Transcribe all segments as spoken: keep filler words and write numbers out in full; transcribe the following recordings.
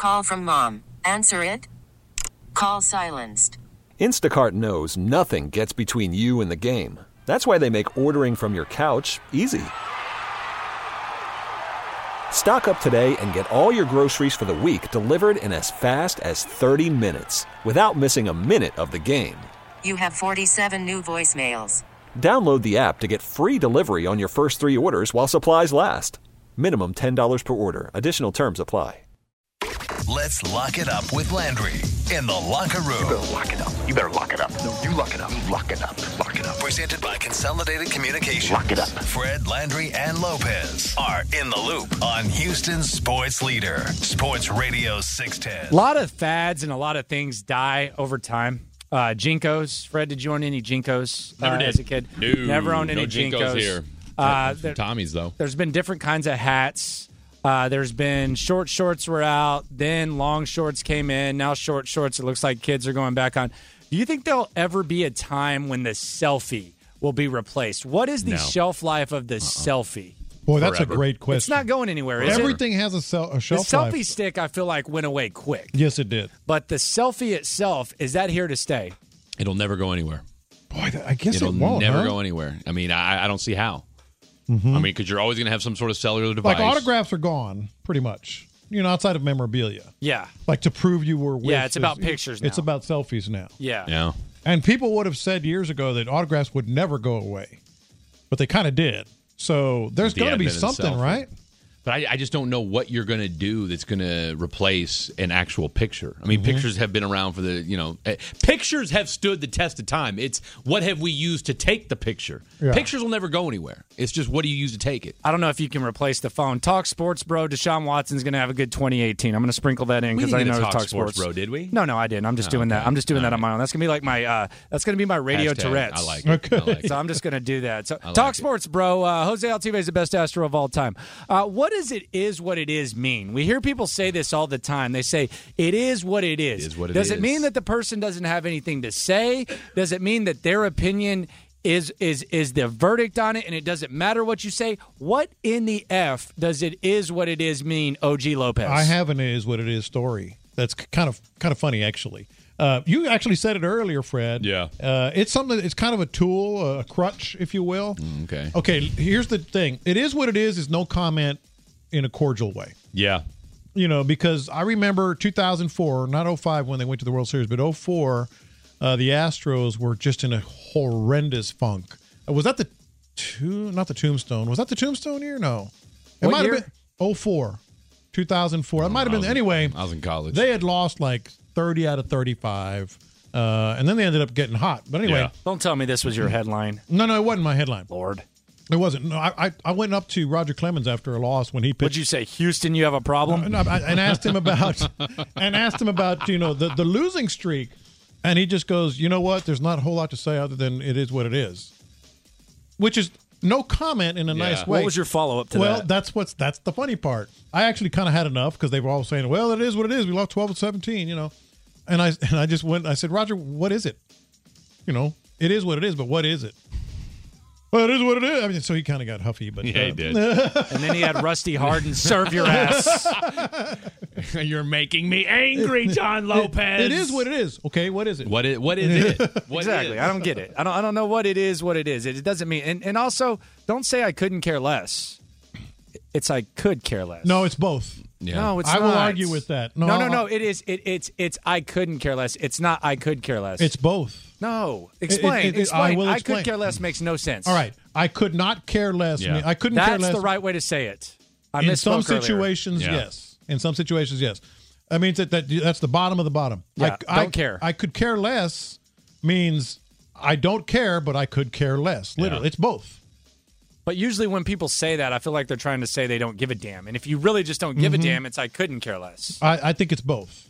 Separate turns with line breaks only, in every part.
Call from mom. Answer it. Call silenced.
Instacart knows nothing gets between you and the game. That's why they make ordering from your couch easy. Stock up today and get all your groceries for the week delivered in as fast as thirty minutes without missing a minute of the game.
You have forty-seven new voicemails.
Download the app to get free delivery on your first three orders while supplies last. Minimum ten dollars per order. Additional terms apply.
Let's lock it up with Landry in the locker room.
You better lock it up. You better lock it up. No, you lock it up. Lock it up. Lock it up.
Presented by Consolidated Communications.
Lock it up.
Fred, Landry, and Lopez are in the loop on Houston's sports leader, Sports Radio six ten.
A lot of fads and a lot of things die over time. Uh, Jinkos. Fred, did you own any Jinkos uh,
Never did.
as a kid?
No,
Never owned any
no Jinkos,
Jinkos
here.
Uh,
there, Tommy's, though.
There's been different kinds of hats. Uh, there's been short shorts were out, then long shorts came in. Now short shorts, it looks like kids are going back on. Do you think there'll ever be a time when the selfie will be replaced? What is the
No.
shelf life of the uh-uh. selfie?
Boy, that's
Forever.
a great question.
It's not going anywhere, is
Everything
it?
has a, sel- a
The
shelf
selfie
life.
stick, I feel like, went away quick.
Yes, it did.
But the selfie itself, is that here to stay?
It'll never go anywhere.
Boy, I guess
It'll
it won't.
never
huh?
go anywhere. I mean, I, I don't see how.
Mm-hmm.
I mean, because you're always going to have some sort of cellular device.
Like autographs are gone, pretty much. You know, outside of memorabilia.
Yeah.
Like to prove you were with.
Yeah, it's about
this-
pictures now.
It's about selfies now.
Yeah.
Yeah.
And people would have said years ago that autographs would never go away, but they kind of did. So there's
The
going to be
advent of the
something,
selfie.
right?
But I, I just don't know what you're going to do that's going to replace an actual picture. I mean,
Mm-hmm.
pictures have been around for the, you know, eh, pictures have stood the test of time. It's what have we used to take the picture?
Yeah.
Pictures will never go anywhere. It's just what do you use to take it?
I don't know if you can replace the phone. Talk Sports, bro. Deshaun Watson's going to have a good twenty eighteen. I'm going to sprinkle that in
We
because I
didn't
know
get a
Talk,
Talk
Sports.
Sports, bro, did we?
No, no, I didn't. I'm just
Oh,
doing that.
okay.
I'm just doing
All
that on my own. That's going to be like my. Uh, that's going to be my radio
Hashtag,
Tourette's.
I like it.
Okay.
I like it.
So I'm just going to do that. So
like
Talk
it.
Sports, bro. Uh, Jose Altuve is the best Astro of all time. Uh, what does it is what it is mean? We hear people say this all the time. They say it is what it is.
It is what it
does it
is.
mean that the person doesn't have anything to say? Does it mean that their opinion is is is the verdict on it, and it doesn't matter what you say? What in the F does it is what it is mean, O G Lopez?
I have an "is what it is" story. That's kind of kind of funny, actually. Uh, you actually said it earlier, Fred.
Yeah.
Uh, it's something. It's kind of a tool, a crutch, if you will.
Okay.
Okay. Here's the thing. It is what it is. Is no comment in a cordial way.
Yeah.
You know, because I remember two thousand four, not oh five when they went to the World Series, but oh four, uh, the Astros were just in a horrendous funk. Uh, was that the two? Not the Tombstone. Was that the Tombstone year? No. It
What
might
year?
have been oh four, two thousand four. It might have
I
been
was in-
anyway.
I was in college.
They had lost like thirty out of thirty-five, uh, and then they ended up getting hot. But anyway,
Yeah.
Don't tell me this was your headline,
no, no, it wasn't my headline.
Lord.
It wasn't. No, I, I, I went up to Roger Clemens after a loss when he pitched.
Would you say, Houston, you have a problem?
No, I- and asked him about and asked him about you know the, the losing streak, and he just goes, you know what? There's not a whole lot to say other than it is what it is, which is no comment in a
Yeah.
nice way.
What was your follow-up to
well,
that?
that's what's that's the funny part. I actually kind of had enough because they were all saying, well, it is what it is. We lost twelve to seventeen, you know, and I and I just went. I said, Roger, what is it? You know, it is what it is, but what is it? Well, it is what it is. I mean, so he kind of got huffy, but
Yeah,
uh,
he did.
And then he had Rusty Harden serve your ass.
You're making me angry, John Lopez.
It is what it is. Okay, what is it?
What is, what is it? What
Exactly.
is?
I don't get it. I don't. I don't know what it is. What it is. It, it doesn't mean. And, and also, don't say I couldn't care less. It's I could care less.
No, it's both.
Yeah.
No, it's
I
not.
will argue with that. No,
No, no,
I'll-
no. It is. It, it's. It's. I couldn't care less. It's not. I could care less.
It's both.
no. Explain.
it- it- I
explain.
will
I
explain.
could care less makes no sense.
All right. I could not care less.
Yeah.
I couldn't care
That's
less.
the right way to say it. I
In
misspoke
some
earlier.
situations,
Yeah.
yes. In some situations, yes. I mean that, that that's the bottom of the bottom.
Yeah,
I,
don't
I,
care.
I could care less means I don't care, but I could care less. Literally,
Yeah.
it's both.
But usually when people say that, I feel like they're trying to say they don't give a damn. And if you really just don't give a damn, it's I couldn't care less.
I, I think it's both.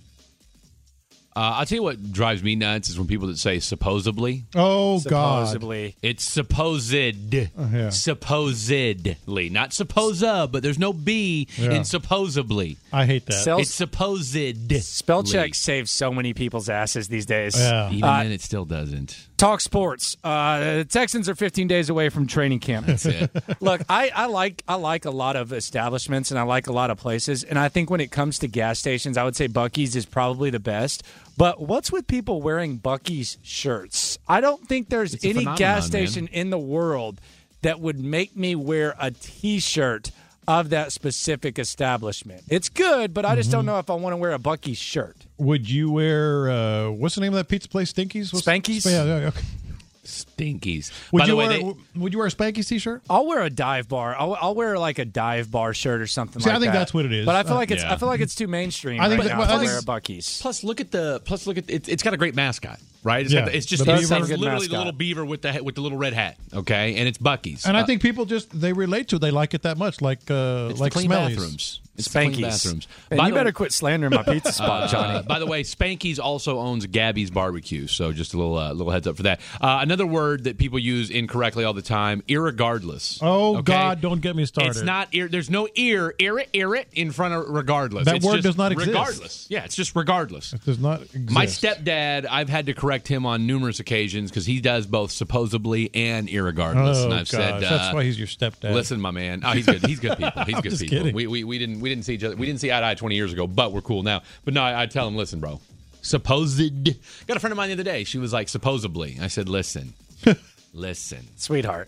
Uh, I'll tell you what drives me nuts is when people that say supposedly.
Oh God!
Supposedly.
It's supposed.
yeah.
Supposedly. Not supposa, but there's no B
Yeah.
in supposedly.
I hate that.
Sell-
It's supposed.
Spell check saves so many people's asses these days.
Yeah.
Even
Uh,
then, it still doesn't.
talk sports. Uh, the Texans are fifteen days away from training camp.
That's it.
Look, I, I like I like a lot of establishments and I like a lot of places. And I think when it comes to gas stations, I would say Buc-ee's is probably the best. But what's with people wearing Buc-ee's shirts? I don't think there's
It's a
any
phenomenon,
gas station
man.
in the world that would make me wear a T-shirt of that specific establishment. It's good, but I just don't know if I want to wear a Buc-ee's shirt.
Would you wear, uh, what's the name of that pizza place? Stinkies? What's,
Spankies?
Yeah, yeah, okay.
Stinkies.
Would
By
you
the way,
wear,
they,
would you wear a Spankies T-shirt?
I'll wear a dive bar. I'll, I'll wear like a dive bar shirt or something
See,
like
I think
that.
that's what it is.
But I feel
Uh,
like it's
yeah.
I feel like it's too mainstream
I think
right
that-
now
well, I
to
think-
wear a Buc-ee's.
plus look at the plus look at it, it's got a great mascot, right? It's,
Yeah.
got the, it's just
The
it's,
beaver.
it's
Good
literally the
mascot.
little beaver with the with the little red hat, okay? And it's Buc-ee's.
And I
Uh,
think people just, they relate to it. They like it that much, like uh,
it's
like
the clean
Smellies.
bathrooms. It's the clean
Spankies.
bathrooms.
And
By
you
the-
better quit slandering my pizza spot, Johnny.
Uh, by the way, Spanky's also owns Gabby's Barbecue, so just a little uh, little heads up for that. Uh, another word that people use incorrectly all the time: irregardless.
Oh,
Okay?
God, don't get me started.
It's not. Ir- there's no ear, ear it, ear it in front of regardless.
That
It's
word
just
does not exist.
Regardless, yeah, it's just regardless.
It does not exist.
My stepdad, I've had to correct him on numerous occasions because he does both supposedly and irregardless.
Oh,
and
gosh.
I've said, uh,
That's why he's your stepdad.
listen, my man. Oh, he's good. He's good people. He's
I'm
good
just
people.
kidding.
We, we we didn't we didn't see each other. We didn't see eye to eye twenty years ago, but we're cool now. But no, I, I tell him, listen, bro. Supposed. Got a friend of mine the other day. She was like, supposedly. I said, listen, listen.
Sweetheart.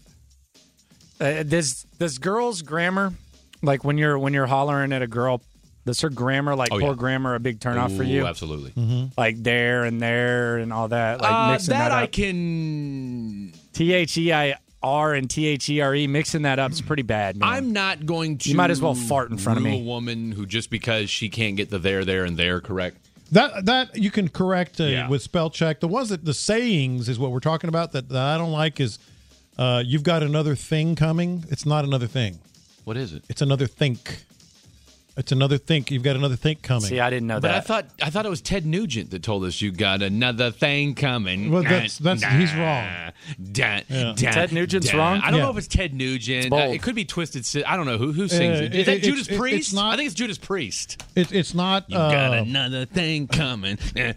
Uh, does does girls' grammar, like when you're when you're hollering at a girl, does her grammar, like
Oh,
poor
yeah.
grammar, a big turnoff for
Ooh,
you?
Absolutely.
Like there and there and all that, like
Uh,
mixing
that
that,
I
up.
can.
T H E I R and T H E R E, mixing that up is pretty bad, man.
I'm not going to.
You might as well fart in front of
rule
me.
A woman who just because she can't get the there, there, and there correct.
That that you can correct uh,
Yeah.
with spell check. The ones that the sayings is what we're talking about. That, that I don't like is, uh, you've got another thing coming. It's not another thing.
What is it?
It's another think. It's another think. You've got another think coming.
See, I didn't know
But
that.
I thought I thought it was Ted Nugent that told us you got another thing coming.
Well, that's- that's- he's wrong.
Da, da,
Ted Nugent's
da.
wrong?
I don't
Yeah.
know if it's Ted Nugent.
bold.
Uh, it could be Twisted Sister. I don't know who who sings
Uh,
it. Is
it-
that
it-
Judas
it's-
Priest?
it's not-
I think it's Judas Priest.
It, it's not.
You got
Uh,
another thing coming. Uh,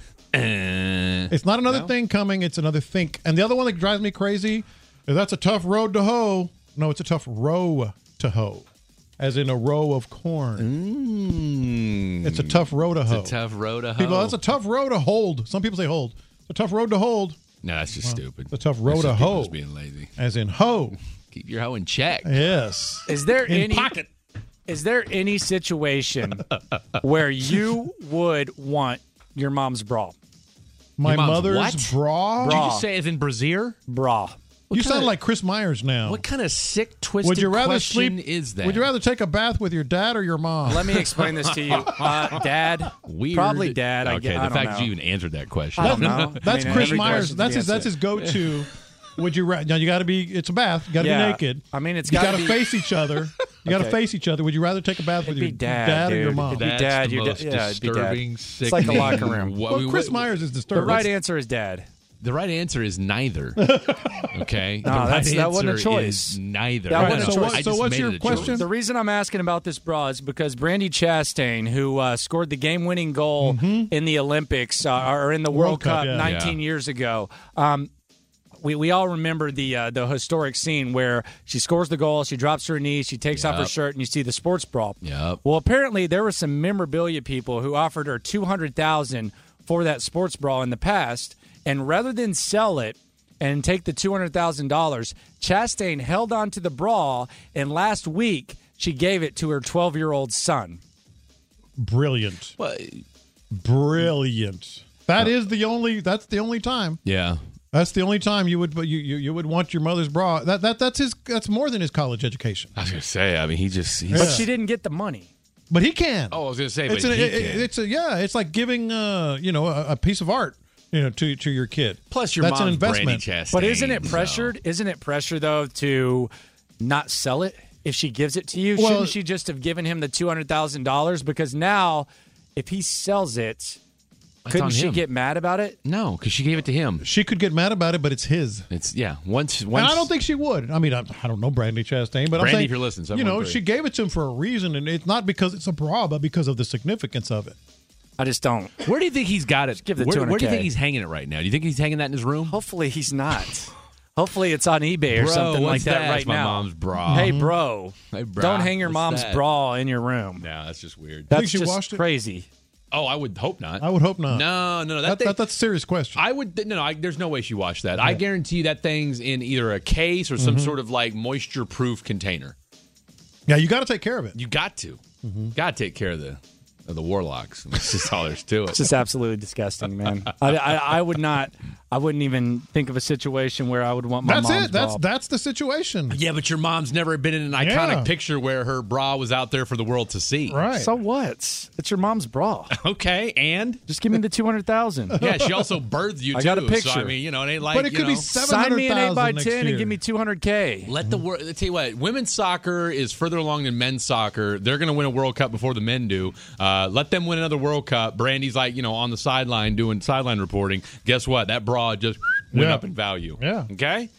uh.
it's not another thing coming. It's another think. And the other one that drives me crazy is that's a tough road to hoe. No, it's a tough row to hoe, as in a row of corn.
Mm.
It's a tough row to hoe.
It's a tough road to hoe.
People, that's a tough row to hold. Some people say hold. It's a tough road to hold,
no, that's just stupid.
it's a tough
That's
row
just
to
people
hoe,
just being lazy.
as in hoe.
Keep your hoe in check.
Yes.
Is there
In
any
pocket.
Is there any situation where you would want your mom's bra?
My
mom's
mother's
what?
bra.
Did you
Bra.
just say as in brazier?
Bra.
You sound
kinda-
like Chris Myers now.
What kind of sick, twisted
Would you rather
question
sleep?
is that?
Would you rather take a bath with your dad or your mom?
Let me explain this to you, uh, Dad.
Weird.
Probably Dad. I,
okay,
gu- I
the
don't
fact that
know.
you even answered that question.
I don't know.
That's
I mean,
Chris
every
Myers.
question's
That's his.
the
That's his
answer.
go-to. Would you rather? Now you got to be. It's a bath. You got to
Yeah.
be naked.
I mean, it's
you
gotta
got to
be-
face each other. You got to
Okay.
face each other. Would you rather take a bath with
It'd
your
be dad,
or your
dude.
mom?
It'd be
That's
dad.
the
Your da-
most
yeah, it'd be dad.
disturbing,
It's like the
sickening-
locker room.
What-
Well,
we-
Chris
what-
Myers is
The
disturbing.
right answer is dad.
The right answer is neither. Okay,
No,
the right
that's- that wasn't a
answer
choice.
is neither.
That
Right,
wasn't a
so
choice.
what-
I
so
just
what's
made
your
it a
question?
choice.
The reason I'm asking about this bra is because Brandy Chastain, who uh, scored the game-winning goal in the Olympics uh, or in the World,
World Cup,
Cup
yeah.
nineteen
Yeah.
years ago, um, we we all remember the uh, the historic scene where she scores the goal, she drops to her knees, she takes off her
Yep.
shirt, and you see the sports bra.
Yep.
Well, apparently there were some memorabilia people who offered her two hundred thousand dollars for that sports bra in the past, and rather than sell it and take the two hundred thousand dollars, Chastain held on to the bra, and last week she gave it to her twelve-year-old son.
Brilliant.
Well,
Brilliant. That is the only. That's the only time.
yeah.
That's the only time you would you, you, you would want your mother's bra. That that that's his. That's more than his college education.
I was gonna say. I mean, he just. He's,
But she didn't get the money.
But he can.
Oh, I was gonna say.
it's
but
an,
he
it-
can.
it's a yeah. It's like giving uh you know a, a piece of art you know to to your kid.
Plus, your
that's
mom's
an investment.
Brandy Chastain.
But isn't it
so-
pressured? Isn't it pressure though to not sell it if she gives it to you?
Well-
Shouldn't she just have given him the two hundred thousand dollars? Because now, if he sells it,
That's
couldn't
on
she
him.
get mad about it?
No, because she gave it to him.
She could get mad about it, but it's his.
It's yeah. Once,
And
once
I don't think she would. I mean, I, I don't know Brandy Chastain, but I'm
Brandy,
saying,
if you're listening,
you know,
seven one three.
she gave it to him for a reason, and it's not because it's a bra, but because of the significance of it.
I just don't.
Where do you think he's got it?
give the
where, where do you
two hundred K.
think he's hanging it right now? Do you think he's hanging that in his room?
Hopefully he's not. Hopefully it's on eBay or
Bro,
something like
what's
that,
that?
right
It's my
now.
mom's bra.
Hey, bro.
Hey, bra.
Don't hang your
What's
mom's
that?
bra in your room.
No, that's just weird.
That's
Think she
just
washed it?
crazy.
Oh, I would hope not.
I would hope not.
No, no, no. That,
That,
thing,
that, that's a serious question.
I would no, no. I, there's no way she washed that. I guarantee you that thing's in either a case or some
Mm-hmm.
sort of like moisture-proof container.
yeah, you got to take care of it.
You got to,
Mm-hmm.
got to take care of the of the warlocks. That's just all there's to it.
It's just absolutely disgusting, man. I, I, I would not. I wouldn't even think of a situation where I would want my
That's
mom's
it. That's
bra.
that's the situation.
Yeah, but your mom's never been in an iconic
Yeah.
picture where her bra was out there for the world to see.
Right.
So what? It's your mom's bra.
Okay, and
Just give me the two hundred thousand.
yeah, she also birthed you
I
too.
got a
So
picture.
I mean, you know, it ain't like
but it
you
could
know,
be seven
Sign
hundred
me an eight by
thousand next
ten
year.
and give me two hundred K.
Let the world. Tell you what, women's soccer is further along than men's soccer. They're going to win a World Cup before the men do. Uh, let them win another World Cup. Brandy's like, you know, on the sideline doing sideline reporting. Guess what? That bra just went
Yeah.
up in value.
Yeah.
Okay.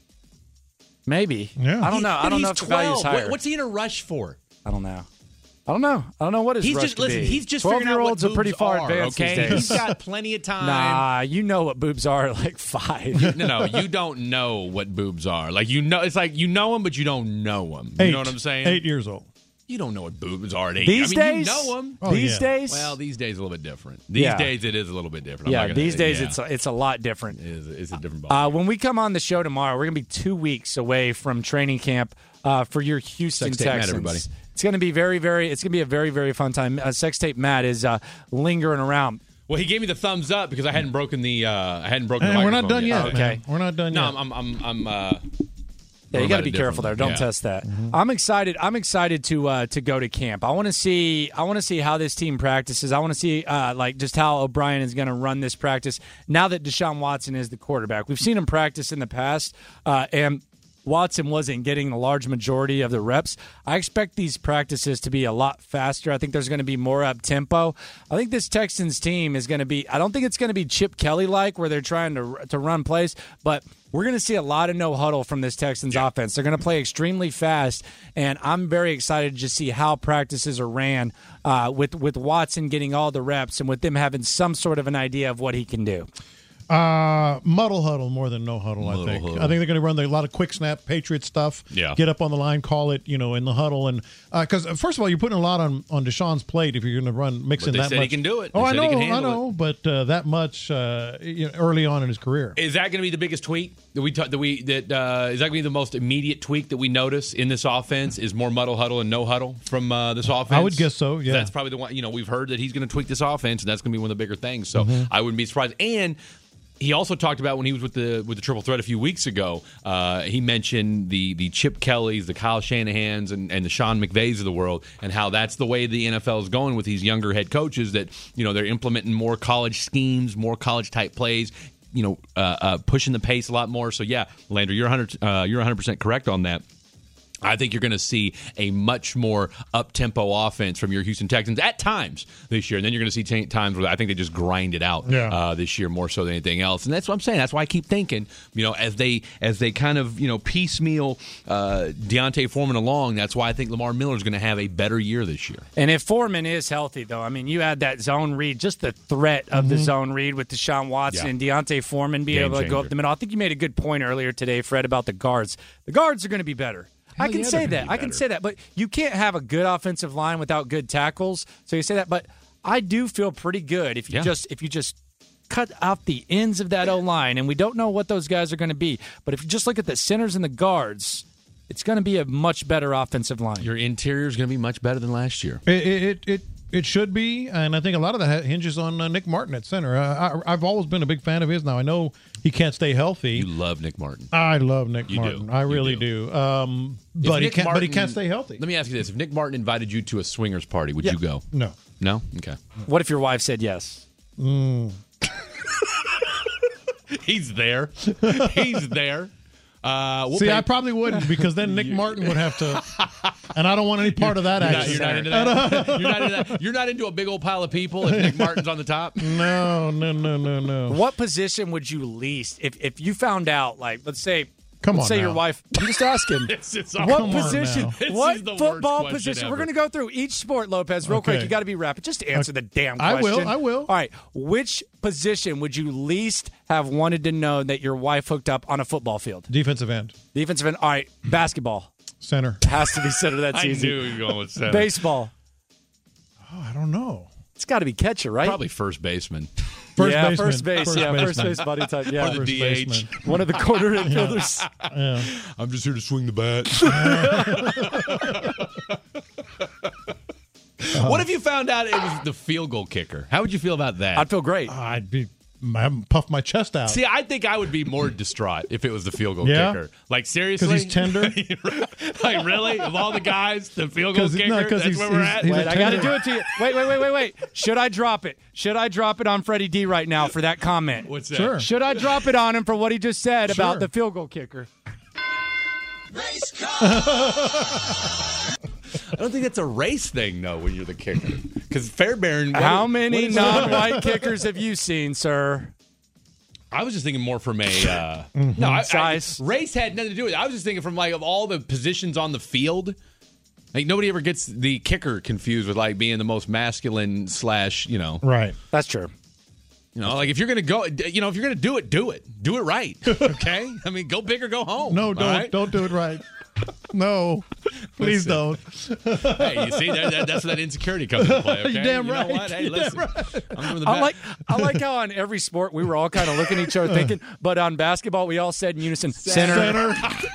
Maybe.
Yeah.
I don't know.
He-
I don't
he's
know if the value's
twelve.
higher.
What- What's he in a rush for?
I don't know. I don't know. I don't know what his
He's
rush
just
could
listen.
be.
He's just figuring out what
twelve-year-olds are pretty
boobs
far
are,
advanced
okay,
these days.
he's got plenty of time.
Nah, you know what boobs are at like five.
No, no, you don't know what boobs are. Like you know, it's like you know them, but you don't know them. You
Eight.
know what I'm saying?
Eight years old.
You don't know what boobs are at eight.
These
I mean,
days,
you know them.
Oh,
these
yeah.
days,
Well, these days a little bit different. These
Yeah.
days it is a little bit different. I'm
yeah,
not gonna-
these days
yeah.
it's it's a lot different.
It is, it's a different ball.
Uh, when we come on the show tomorrow, we're going to be two weeks away from training camp uh, for your Houston
Sex Tape Matt,
Texans.
everybody.
It's going to be very, very. It's going to be a very, very fun time. Uh, Sex Tape Matt is uh, lingering around.
well, he gave me the thumbs up because I hadn't broken the. Uh, I hadn't broken.
And
the
we're not
microphone
done yet.
Okay.
man. We're not done
No,
yet.
I'm. I'm. I'm. I'm uh,
Yeah, you
We're
got to
about
be
it
careful there. Don't
differently.
test that.
Mm-hmm.
I'm excited. I'm excited to uh, to go to camp. I want to see. I want to see how this team practices. I want to see uh, like just how O'Brien is going to run this practice now that Deshaun Watson is the quarterback. We've seen him practice in the past, uh, and Watson wasn't getting the large majority of the reps. I expect these practices to be a lot faster. I think there's going to be more up tempo. I think this Texans team is going to be. I don't think it's going to be Chip Kelly like where they're trying to to run plays, but we're going to see a lot of no huddle from this Texans offense. They're going to play extremely fast, and I'm very excited to just see how practices are ran uh, with with Watson getting all the reps and with them having some sort of an idea of what he can do.
Uh, muddle huddle more than no huddle.
Muddle
I think.
huddle.
I think they're going to run the, a lot of quick snap Patriot stuff.
Yeah.
Get up on the line, call it, you know, in the huddle, and because uh, first of all, you're putting a lot on on Deshaun's plate if you're going to run mixing
But they
that
said
much.
he can do it.
Oh,
They
I
said he
know,
can
I
handle
know, but uh, that much uh, you know, early on in his career.
Is that going to be the biggest tweak that we ta- that we that uh, is that going to be the most immediate tweak that we notice in this offense? Is more muddle huddle and no huddle from uh, this offense?
I would guess so, yeah.
That's probably the one. You know, we've heard that he's going to tweak this offense, and that's going to be one of the bigger things. So
Mm-hmm.
I wouldn't be surprised. And he also talked about when he was with the with the triple threat a few weeks ago. Uh, he mentioned the the Chip Kellys, the Kyle Shanahans, and, and the Sean McVays of the world, and how that's the way the N F L is going with these younger head coaches. That you know they're implementing more college schemes, more college type plays. You know, uh, uh, pushing the pace a lot more. So yeah, Landry, you're one hundred uh, you're one hundred percent correct on that. I think you're going to see a much more up-tempo offense from your Houston Texans at times this year. And then you're going to see t- times where I think they just grind it out
Yeah.
uh, this year more so than anything else. And that's what I'm saying. That's why I keep thinking, you know, as they as they kind of, you know, piecemeal uh, Deontay Foreman along, that's why I think Lamar Miller is going to have a better year this year.
And if Foreman is healthy, though, I mean, you had that zone read, just the threat of the zone read with Deshaun Watson
Yeah.
and Deontay Foreman being
Game
able to go
changer.
up the middle. I think you made a good point earlier today, Fred, about the guards. The guards are going to be better. I can
yeah,
say
they're gonna
that.
be
I can
better.
say that. But you can't have a good offensive line without good tackles. So you say that. But I do feel pretty good if you
Yeah.
just if you just cut out the ends of that O line, and we don't know what those guys are going to be. But if you just look at the centers and the guards, it's going to be a much better offensive line.
Your interior is going to be much better than last year.
It it it, it should be, and I think a lot of that hinges on uh, Nick Martin at center. Uh, I, I've always been a big fan of his. Now I know he can't stay healthy.
You love Nick Martin.
I love Nick
You do.
Martin. I
You
really
do.
do. Um,
If
but he
Nick
can't. but he
Martin-
can't stay healthy.
Let me ask you this: if Nick Martin invited you to a swingers party, would
Yeah.
you go?
No.
No. Okay.
What if your wife said yes?
He's there. He's there. Uh, we'll
See,
pay-
I probably wouldn't because then Nick Martin would have to, and I don't want any part of that
You're not,
action.
you're not into that. You're not into that. You're not into a big old pile of people if Nick Martin's on the top.
No, no, no, no, no.
What position would you least if if you found out, like, let's say
Come
Let's
on
say
now.
your wife. I'm just asking.
This is all-
what
Come on
position?
now.
This
What
is the worst
football
question
position?
ever.
We're going to go through each sport, Lopez, real
Okay.
quick. You got to be rapid. Just answer the damn
I
question.
will, I will.
All right. Which position would you least have wanted to know that your wife hooked up on a football field?
Defensive end,
Defensive end. All right. Basketball.
center.
Has to be center. That's
I
easy.
knew you were going with center.
Baseball.
Oh, I don't know.
It's got to be catcher, right?
Probably first baseman.
First
yeah,
baseman.
first base. yeah, first base body type. Yeah,
Or the
First
D H.
baseman.
one of the corner infielders.
Yeah.
I'm just here to swing the bat. What if you found out it was the field goal kicker? How would you feel about that?
I'd feel great.
I'd be, I'd puff my chest out.
See, I think I would be more distraught if it was the field goal
Yeah?
kicker. Like, seriously?
Because he's tender.
Like, really? Of all the guys, the field goal
'Cause-
kicker?
no, 'cause
That's
he's-
where we're
he's-
at?
he's
Wait,
a
I got to
tender.
do it to you. Wait, wait, wait, wait, wait. Should I drop it? Should I drop it on Freddie D right now for that comment?
What's that?
Sure.
Should I drop it on him for what he just said
Sure.
about the field goal kicker?
I don't think that's a race thing, though, when you're the kicker. Because Fairbairn... what-
How
what
many
is-
non-white kickers have you seen, sir?
I was just thinking more from a... Uh,
Mm-hmm.
No, I, I,
Size.
race had nothing to do with it. I was just thinking from, like, of all the positions on the field... Like, nobody ever gets the kicker confused with, like, being the most masculine slash, you know...
Right.
That's true.
You know, like if you're gonna go, you know, if you're gonna do it, do it, do it right. Okay, I mean, go big or go home.
No,
all
don't
right?
don't do it right. No, please
Listen.
don't.
Hey, you see, that, that, that's where that insecurity comes into play. Okay?
You're damn
you
right.
Know what? Hey,
You're
listen,
damn
I'm doing the
I
best.
like I like how on every sport we were all kind of looking at each other thinking, but on basketball we all said in unison, center.
Center.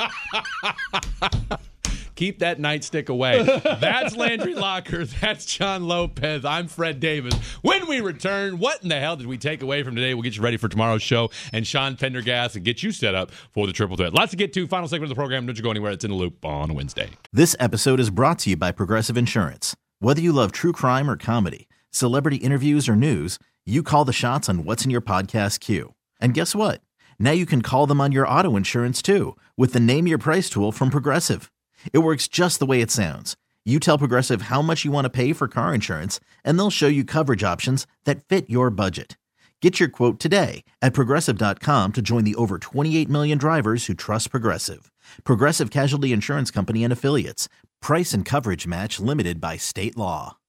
Keep that nightstick away. That's Landry Locker. That's John Lopez. I'm Fred Davis. When we return, what in the hell did we take away from today? We'll get you ready for tomorrow's show and Sean Pendergast and get you set up for the triple threat. Lots to get to. Final segment of the program. Don't you go anywhere. It's In the Loop on Wednesday.
This episode is brought to you by Progressive Insurance. Whether you love true crime or comedy, celebrity interviews or news, you call the shots on what's in your podcast queue. And guess what? Now you can call them on your auto insurance too with the Name Your Price tool from Progressive. It works just the way it sounds. You tell Progressive how much you want to pay for car insurance, and they'll show you coverage options that fit your budget. Get your quote today at Progressive dot com to join the over twenty-eight million drivers who trust Progressive. Progressive Casualty Insurance Company and Affiliates. Price and coverage match limited by state law.